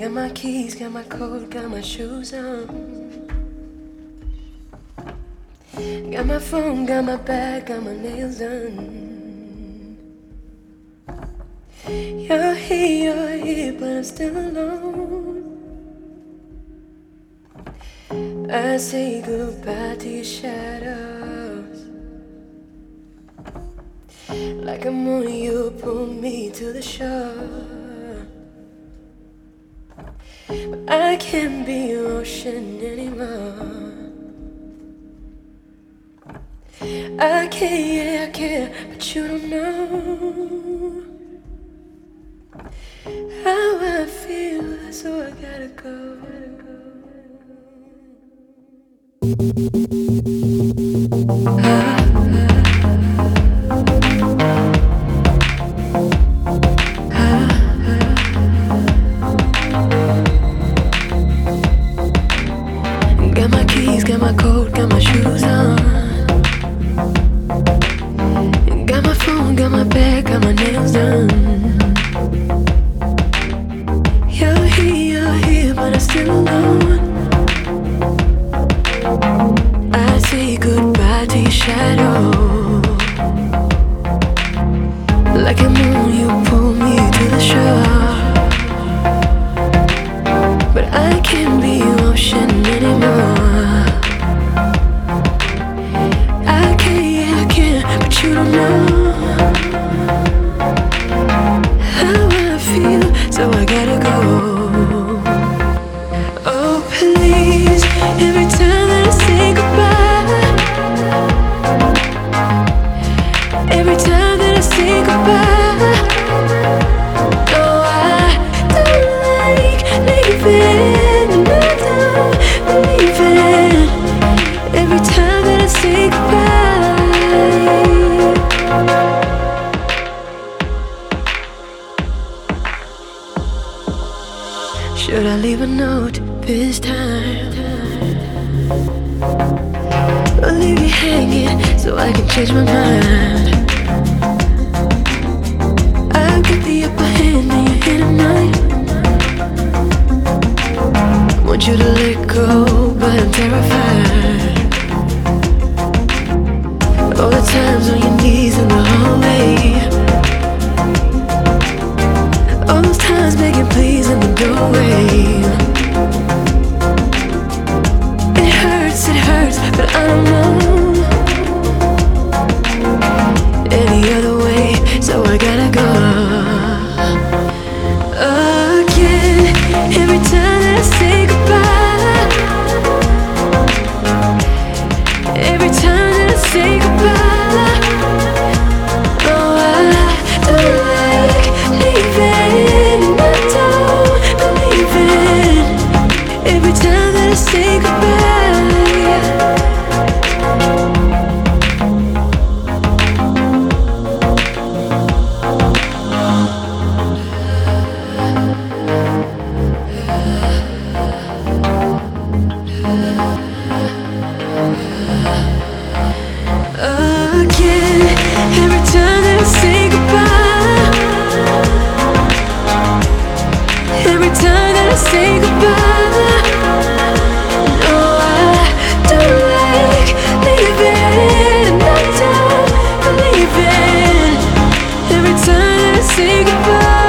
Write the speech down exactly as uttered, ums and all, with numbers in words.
Got my keys, got my coat, got my shoes on. Got my phone, got my bag, got my nails done. You're here, you're here, but I'm still alone. I say goodbye to your shadows. Like a moon, you pull me to the shore. But I can't be your ocean anymore. I care, yeah, I care, but you don't know how I feel, so I gotta go. Got my keys, got my coat, got my shoes on. Got my phone, got my bag, got my nails done. You're here, you're here, but I'm still alone. I say goodbye to your shadow. Like a moon, you pull me to the shore. But I can't be your ocean anymore. I can, yeah, I can, but you don't know how I feel, so I gotta go. Oh please, every time that I say goodbye, every time that I say goodbye, oh I don't like leaving, and I don't believe it. Every time that I say goodbye, should I leave a note this time? Or leave you hanging so I can change my mind? I'll get the upper hand and you're here tonight. Want you to let go, but I'm terrified. All the times on your knees in the hallway, all those times begging please in the doorway. It hurts, it hurts, but I don't know any other way, so I gotta go. Again, every time that I say goodbye, every time that I say goodbye, oh I don't like leaving, and I don't believe it. Every time that I say goodbye, again, every time that I say goodbye, every time that I say goodbye, no, I don't like leaving, and I don't believe it. Every time that I say goodbye.